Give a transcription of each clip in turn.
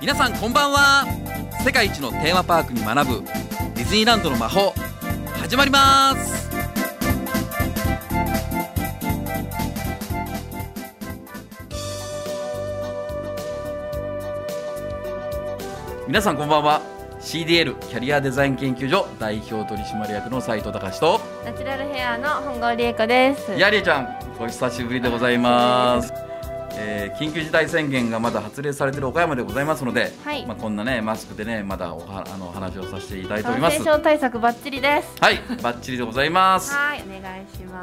皆さんこんばんは。世界一のテーマパークに学ぶディズニーランドの魔法始まります。皆さんこんばんは。 CDL キャリアデザイン研究所代表取締役の斉藤隆とナチュラルヘアの本郷理恵子です。 りえちゃん、お久しぶりでございます。緊急事態宣言がまだ発令されている岡山でございますので、 はい、 こんなねマスクでねまだ話をさせていただいております。 感染症対策バッチリです。 はい、バッチリでございます。 はい、お願いします。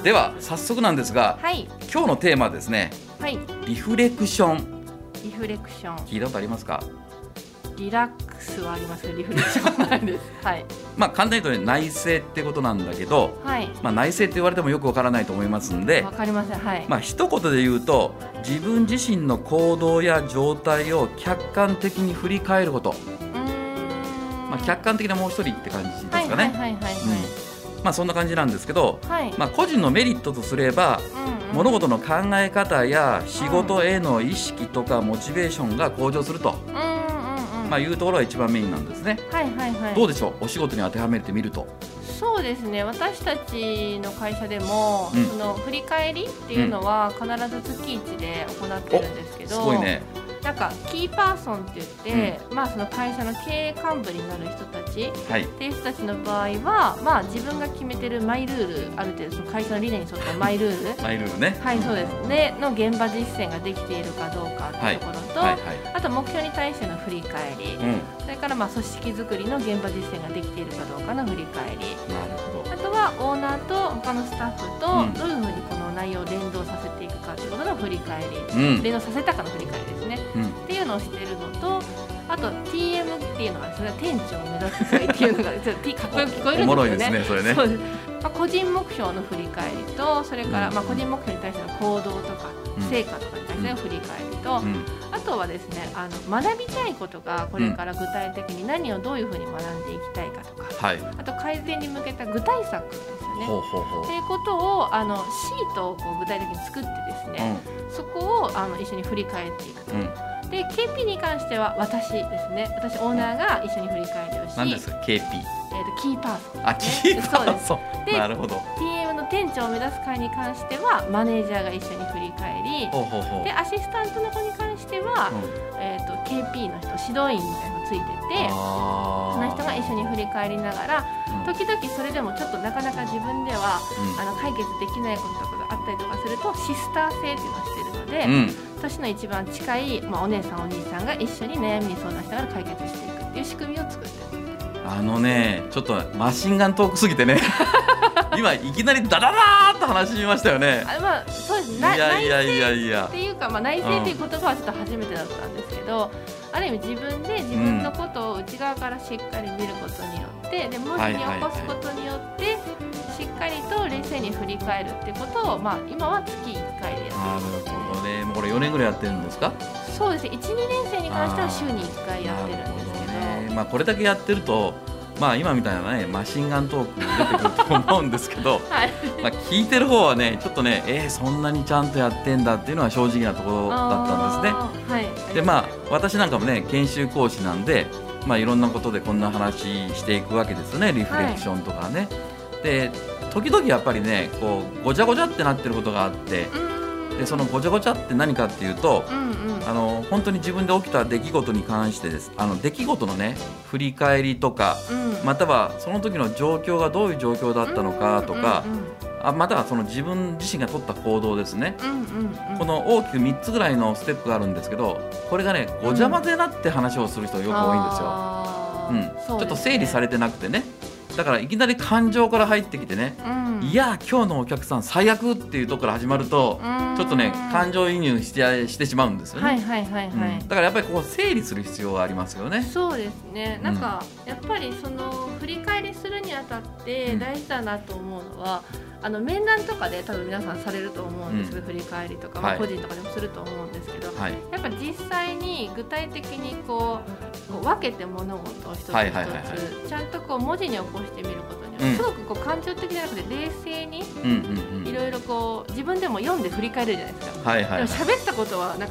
では早速なんですが、 はい、 今日のテーマはですね、 はい、 リフレクション。 リフレクション聞いたことありますか？ リラックスはありますけどリフレクションはないです。はい、 簡単に言うとね、内省ってことなんだけど、 はい、 内省って言われてもよくわからないと思いますんで、 わかりません。はい、 一言で言うと、自分自身の行動や状態を客観的に振り返ること。客観的なもう一人って感じですかね。 はいはいはいはい、 そんな感じなんですけど、 はい、 個人のメリットとすれば、物事の考え方や仕事への意識とかモチベーションが向上すると、いうところが一番メインなんですね。 はいはいはい。 どうでしょう、お仕事に当てはめてみると。 そうですね、私たちの会社でも、その振り返りっていうのは必ず月1で行ってるんですけど、 すごいね。 なんかキーパーソンって言って、その会社の経営幹部になる人たち、っていう人たちの場合は、自分が決めてるマイルール、ある程度その会社の理念に沿ったマイルールマイルールね。 はい、そうですねの現場実践ができているかどうかっていうところと、あと目標に対しての振り返り、それから組織づくりの現場実践ができているかどうかの振り返り、あとはオーナーと他のスタッフとどういうふうにこの内容を連動させていくかということの振り返り、連動させたかの振り返りですね、っていうのをしているのと、あと TM っていうのがそれは店長を目指す会っていうのがちょっとかっこよく聞こえるんですよね。おもろいですね、それね。そうです。個人目標の振り返りと、それから個人目標に対しての行動とか成果とかに対しての振り返りと、あとはですね、学びたいことがこれから具体的に何をどういうふうに学んでいきたいかとか、あと改善に向けた具体策ですよね。っていうことをシートを具体的に作ってですね、そこを一緒に振り返っていくと。で KP に関しては私ですね、私オーナーが一緒に振り返りをし、 何ですか KP？ キーパーソン、 キーパーソンで、なるほど。 TM の店長を目指す会に関してはマネージャーが一緒に振り返り、でアシスタントの子に関しては、KP の人、指導員みたいなのついてて、その人が一緒に振り返りながら、時々それでもちょっとなかなか自分では、解決できないこととかがあったりとかすると、シスター制っていうのをしているので、年の一番近い、お姉さんお兄さんが一緒に悩みに相談しながら解決していくっていう仕組みを作ってる。 ちょっとマシンガントークすぎてね今いきなりダダダーっと話しましたよね。 そうですね。内省っていうか、内省っていう言葉はちょっと初めてだったんですけど、ある意味自分で自分のことを内側からしっかり見ることによって、で文字に起こすことによって、しっかりと冷静に振り返るっていうことを、今は月1回でやっています。 なるほどね。もうこれ4年ぐらいやってるんですか？ そうですね。1、2年生に関しては週に1回やってるんですけど、 これだけやってると、今みたいなねマシンガントーク出てくると思うんですけど、聞いてる方はねちょっとね、そんなにちゃんとやってんだっていうのは正直なところだったんですね。で私なんかもね研修講師なんで、いろんなことでこんな話していくわけですよね。リフレクションとかね。で時々やっぱりねこうごちゃごちゃってなってることがあって、でそのごちゃごちゃって何かっていうと、本当に自分で起きた出来事に関してです。出来事のね振り返りとか、またはその時の状況がどういう状況だったのかとか、またはその自分自身が取った行動ですね。この大きく3つぐらいのステップがあるんですけど、これがねごちゃ混ぜになって話をする人がよく多いんですよ。ちょっと整理されてなくてね。だからいきなり感情から入ってきてね、いや今日のお客さん最悪っていうところから始まると、ちょっとね感情移入してしまうんですよね。だからやっぱりここ整理する必要がありますよね。 そうですね。なんかやっぱりその振り返りするにあたって大事だなと思うのは、面談とかで多分皆さんされると思うんですけど、振り返りとか、個人とかでもすると思うんですけど、やっぱ実際に具体的にこう分けて物事を一つ一つちゃんと文字に起こしてみることによって、すごく感情的じゃなくて冷静にいろいろ自分でも読んで振り返るじゃないですか。でも喋ったことはなんか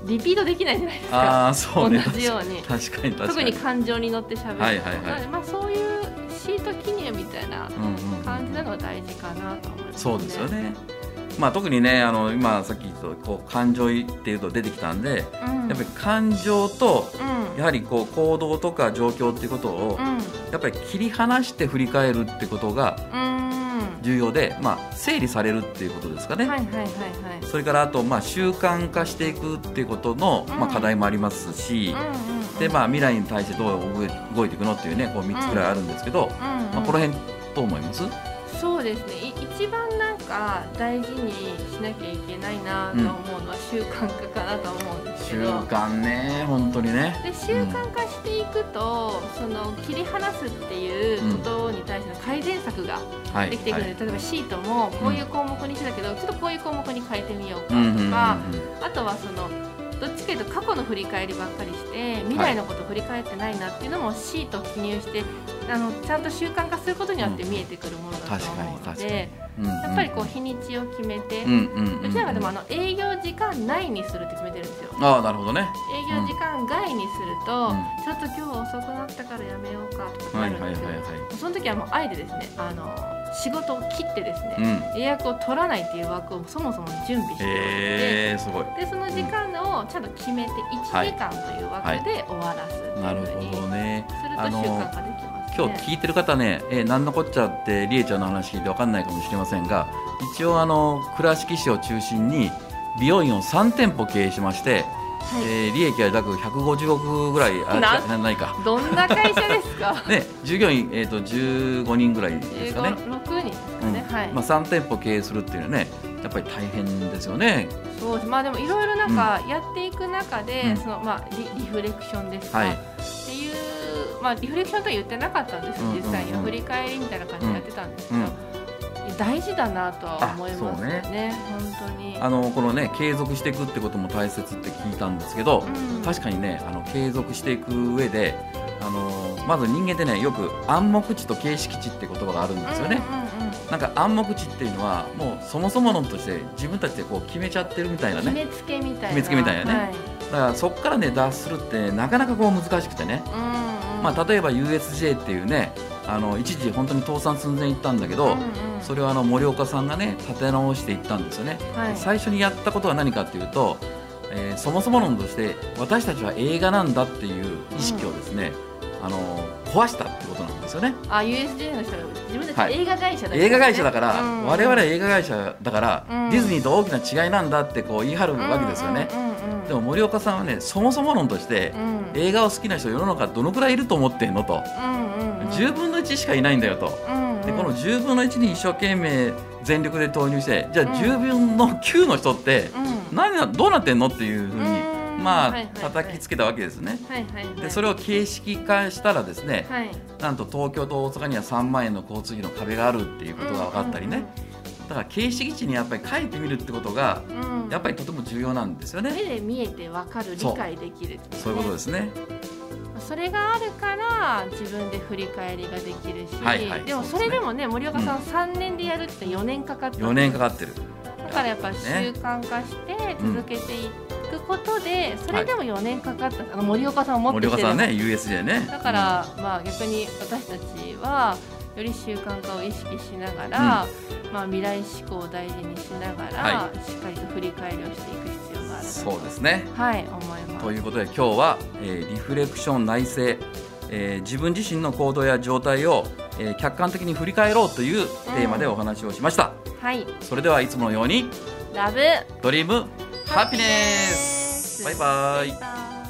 リピートできないじゃないですか。 そうね、 同じように確かに特に感情に乗ってしゃべる、そういうシート記入みたいな感じなのが大事かなと思いますね。 そうですよね。特にね今さっき言ったこう感情っていうと出てきたんで、やっぱり感情と、やはりこう行動とか状況っていうことを、やっぱり切り離して振り返るってことが重要で、整理されるっていうことですかね。それからあと、習慣化していくっていうことの、課題もありますし、で未来に対してどう動いていくのっていうねこう3つくらいあるんですけど、この辺どう思います？ そうですね、一番なんか大事にしなきゃいけないなと思うのは習慣化かなと思うんですけど、 習慣ね、本当にね。 で習慣化していくと、その切り離すっていうことに対しての改善策ができていくので、例えばシートもこういう項目にしてたけど、ちょっとこういう項目に変えてみようかとか、あとはそのどっちかというと過去の振り返りばっかりして未来のことを振り返ってないなっていうのもシートを記入してちゃんと習慣化することによって見えてくるものだと思うので、やっぱりこう日にちを決めて、うちなんかでも営業時間内にするって決めてるんですよ。 なるほどね。 営業時間外にすると、ちょっと今日遅くなったからやめようかとかなるんですけど、その時はもうあえてですね仕事を切ってですね、予約を取らないっていう枠をそもそも準備しておいて、 すごい。 でその時間をちゃんと決めて1時間という枠で終わらすっていうふうにすると習慣化できます。 今日聞いてる方ね、何のこっちゃってりえちゃんの話聞いて分かんないかもしれませんが、一応倉敷市を中心に美容院を3店舗経営しまして、利益は約150億ぐらいないか。 どんな会社ですか？ ね、従業員、15人ぐらいですかね。 6人ですかね。 3店舗経営するっていうのはね、やっぱり大変ですよね。 そうです。でもいろいろなんかやっていく中で、そのリフレクションですか、っていうリフレクションとは言ってなかったんですよ。実際には振り返りみたいな感じでやってたんですけど、大事だなとは思いますね。本当にこのね継続していくってことも大切って聞いたんですけど、確かにね継続していく上でまず人間ってねよく暗黙知と形式知って言葉があるんですよね。なんか暗黙知っていうのはもうそもそも論として自分たちでこう決めちゃってるみたいなね、 決めつけみたいなね、だからそこからね脱するってなかなかこう難しくてね、例えば USJ っていうね一時本当に倒産寸前行ったんだけど、それを森岡さんがね立て直していったんですよね。最初にやったことは何かっていうと、そもそも論として私たちは映画なんだっていう意識をですね、壊したってことなんですよね。 USJ の人が自分たち映画会社だから、ね、 映画会社だから、我々は映画会社だから、ディズニーと大きな違いなんだってこう言い張るわけですよね。でも森岡さんはねそもそも論として、映画を好きな人世の中どのくらいいると思ってんのと、10分の1しかいないんだよと、でこの10分の1に一生懸命全力で投入して、じゃあ10分の9の人って、どうなってんのっていうふうに叩きつけたわけですね。でそれを形式化したらですね、なんと東京と大阪には3万円の交通費の壁があるっていうことが分かったりね、だから形式値にやっぱり書いてみるってことが、やっぱりとても重要なんですよね。 目で見えて分かる、理解できる、 そういうことですね。 それがあるから自分で振り返りができるし、でもそれでもね森岡さん3年でやるって4年かかってる。 4年かかってる。 だからやっぱ習慣化して続けていくことで、それでも4年かかった、森岡さんを持ってきてる。 森岡さんね USJ ね。 だから、逆に私たちはより習慣化を意識しながら、未来志向を大事にしながら、しっかりと振り返りをしていく必要がある。 そうですね。 思います。 ということで今日は、リフレクション内省、自分自身の行動や状態を、客観的に振り返ろうというテーマでお話をしました。それではいつものようにラブドリームハピネス。バイバイ。